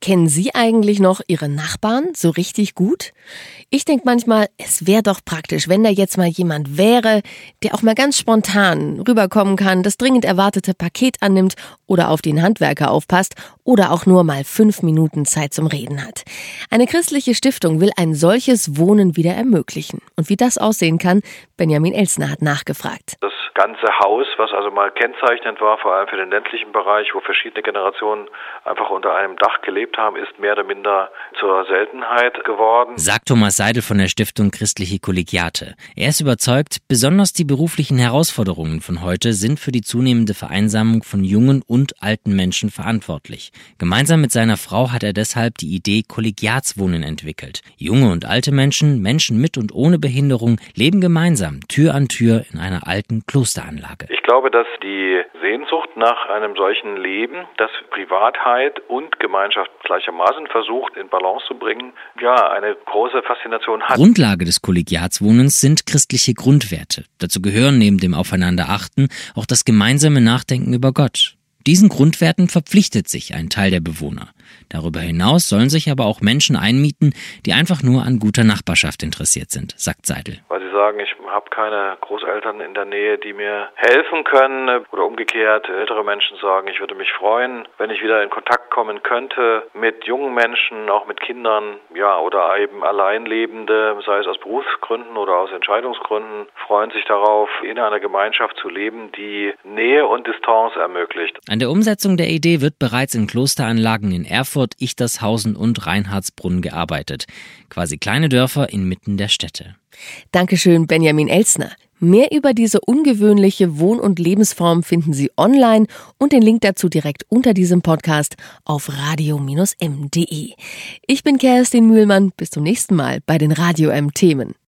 Kennen Sie eigentlich noch Ihre Nachbarn so richtig gut? Ich denke manchmal, es wäre doch praktisch, wenn da jetzt mal jemand wäre, der auch mal ganz spontan rüberkommen kann, das dringend erwartete Paket annimmt oder auf den Handwerker aufpasst oder auch nur mal 5 Minuten Zeit zum Reden hat. Eine christliche Stiftung will ein solches Wohnen wieder ermöglichen. Und wie das aussehen kann, Benjamin Elsner hat nachgefragt. Das ganze Haus, was also mal kennzeichnend war, vor allem für den ländlichen Bereich, wo verschiedene Generationen einfach unter einem Dach gelebt haben, ist mehr oder minder zur Seltenheit geworden. Sagt Thomas Seidel von der Stiftung Christliche Kollegiate. Er ist überzeugt, besonders die beruflichen Herausforderungen von heute sind für die zunehmende Vereinsamung von jungen und alten Menschen verantwortlich. Gemeinsam mit seiner Frau hat er deshalb die Idee Kollegiatswohnen entwickelt. Junge und alte Menschen, Menschen mit und ohne Behinderung, leben gemeinsam, Tür an Tür in einer alten Klosteranlage. Ich glaube, dass die Sehnsucht nach einem solchen Leben, das Privatheit und Gemeinschaft gleichermaßen versucht in Balance zu bringen, eine große Faszination hat. Grundlage des Kollegiatswohnens sind christliche Grundwerte. Dazu gehören neben dem Aufeinanderachten auch das gemeinsame Nachdenken über Gott. Diesen Grundwerten verpflichtet sich ein Teil der Bewohner. Darüber hinaus sollen sich aber auch Menschen einmieten, die einfach nur an guter Nachbarschaft interessiert sind, sagt Seidel. Weil sie sagen, ich habe keine Großeltern in der Nähe, die mir helfen können. Oder umgekehrt, ältere Menschen sagen, ich würde mich freuen, wenn ich wieder in Kontakt kommen könnte mit jungen Menschen, auch mit Kindern, oder eben Alleinlebende, sei es aus Berufsgründen oder aus Entscheidungsgründen, freuen sich darauf, in einer Gemeinschaft zu leben, die Nähe und Distanz ermöglicht. An der Umsetzung der Idee wird bereits in Klosteranlagen in Erfurt, Ichtershausen und Reinhardsbrunn gearbeitet. Quasi kleine Dörfer inmitten der Städte. Dankeschön, Benjamin Elsner. Mehr über diese ungewöhnliche Wohn- und Lebensform finden Sie online und den Link dazu direkt unter diesem Podcast auf radio-m.de. Ich bin Kerstin Mühlmann. Bis zum nächsten Mal bei den Radio-M-Themen.